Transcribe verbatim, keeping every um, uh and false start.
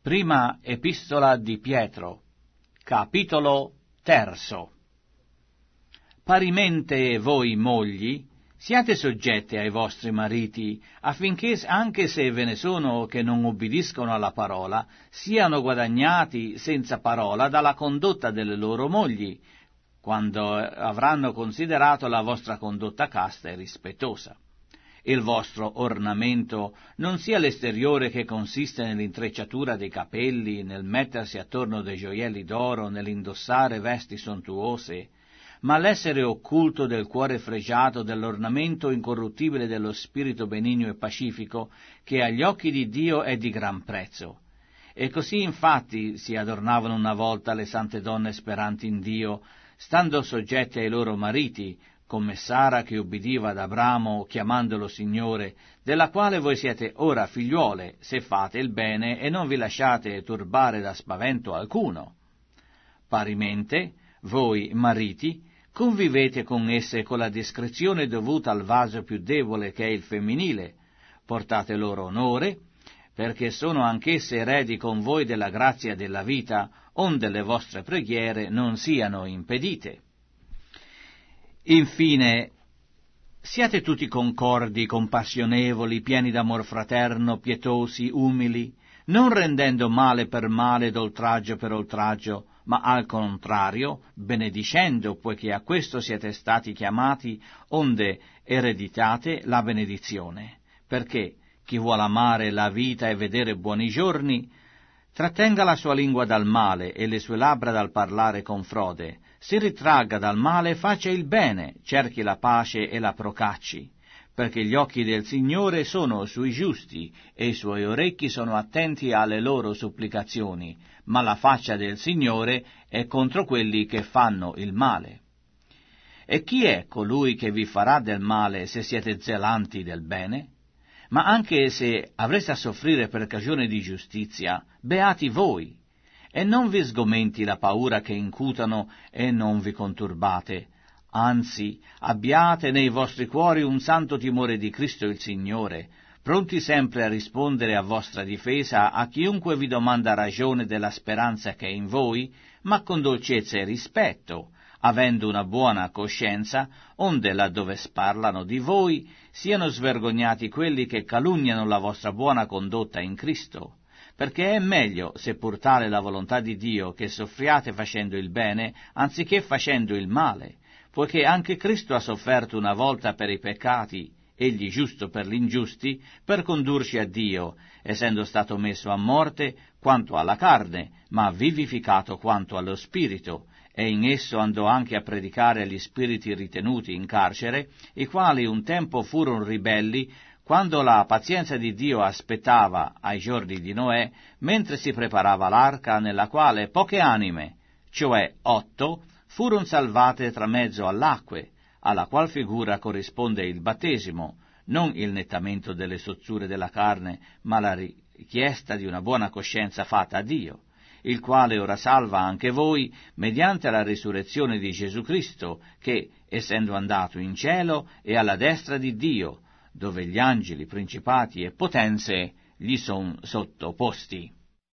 Prima Epistola di Pietro, capitolo terzo. Parimente voi mogli, siate soggette ai vostri mariti, affinché anche se ve ne sono che non ubbidiscono alla parola, siano guadagnati senza parola dalla condotta delle loro mogli, quando avranno considerato la vostra condotta casta e rispettosa. Il vostro ornamento non sia l'esteriore che consiste nell'intrecciatura dei capelli, nel mettersi attorno dei gioielli d'oro, nell'indossare vesti sontuose, ma l'essere occulto del cuore fregiato dell'ornamento incorruttibile dello spirito benigno e pacifico, che agli occhi di Dio è di gran prezzo. E così infatti si adornavano una volta le sante donne speranti in Dio, stando soggette ai loro mariti, come Sara che ubbidiva ad Abramo chiamandolo Signore, della quale voi siete ora figliuole, se fate il bene e non vi lasciate turbare da spavento alcuno. Parimente, voi mariti, convivete con esse con la discrezione dovuta al vaso più debole che è il femminile, portate loro onore, perché sono anch'esse eredi con voi della grazia della vita, onde le vostre preghiere non siano impedite. Infine, siate tutti concordi, compassionevoli, pieni d'amor fraterno, pietosi, umili, non rendendo male per male ed oltraggio per oltraggio, ma al contrario, benedicendo, poiché a questo siete stati chiamati, onde ereditate la benedizione, perché chi vuol amare la vita e vedere buoni giorni, trattenga la sua lingua dal male e le sue labbra dal parlare con frode, si ritragga dal male e faccia il bene, cerchi la pace e la procacci, perché gli occhi del Signore sono sui giusti e i suoi orecchi sono attenti alle loro supplicazioni, ma la faccia del Signore è contro quelli che fanno il male. E chi è colui che vi farà del male se siete zelanti del bene? Ma anche se avreste a soffrire per cagione di giustizia, beati voi, e non vi sgomenti la paura che incutano e non vi conturbate, anzi abbiate nei vostri cuori un santo timore di Cristo il Signore, pronti sempre a rispondere a vostra difesa a chiunque vi domanda ragione della speranza che è in voi, ma con dolcezza e rispetto, avendo una buona coscienza, onde laddove sparlano di voi siano svergognati quelli che calunniano la vostra buona condotta in Cristo, perché è meglio, seppur tale la volontà di Dio, che soffriate facendo il bene, anziché facendo il male, poiché anche Cristo ha sofferto una volta per i peccati, egli giusto per gli ingiusti, per condurci a Dio, essendo stato messo a morte quanto alla carne, ma vivificato quanto allo spirito, e in esso andò anche a predicare agli spiriti ritenuti in carcere, i quali un tempo furono ribelli, quando la pazienza di Dio aspettava ai giorni di Noè, mentre si preparava l'arca nella quale poche anime, cioè otto, furono salvate tra mezzo all'acque, alla qual figura corrisponde il battesimo, non il nettamento delle sozzure della carne, ma la richiesta di una buona coscienza fatta a Dio, il quale ora salva anche voi mediante la risurrezione di Gesù Cristo, che, essendo andato in cielo, è alla destra di Dio, dove gli angeli, principati e potenze gli son sottoposti.